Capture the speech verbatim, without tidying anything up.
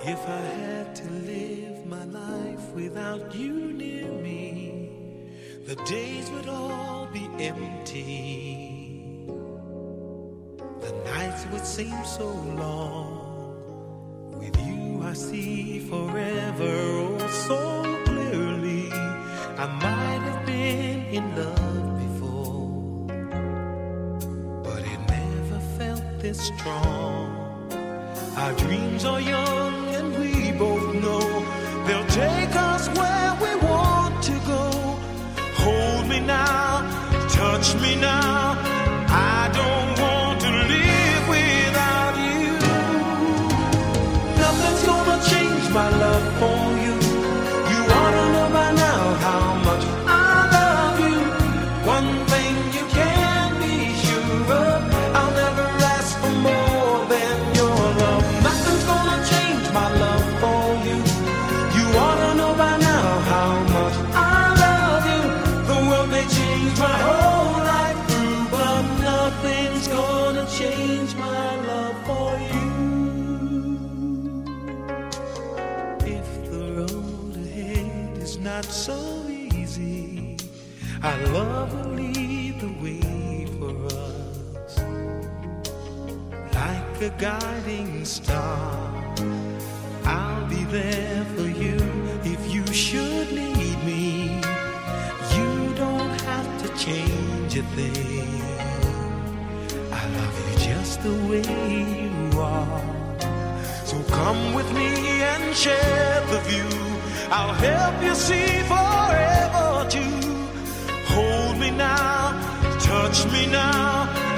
If I had to live my life without you near me, the days would all be empty. The nights would seem so long. With you I see forever oh so clearly. I might have been in love before, but it never felt this strong. Our dreams are young and we both know they'll take us where we want to go. Hold me now, touch me now. I don't want to live without you. Nothing's gonna change my love for you. You ought to know by now how much I love you. One thing you can be sure of, I'll never ask for more than your love. Nothing's gonna change my love for you. You ought to know by now how much I love you. The world may change my whole life through, but nothing's gonna change my love for you. If the road ahead is not so easy, our love will lead the way for us. Like a guiding star, I'll be there for you if you should need me. You don't have to change a thing. I love you just the way you are. So come with me and share the view. I'll help you see forever too. Hold me now, touch me now.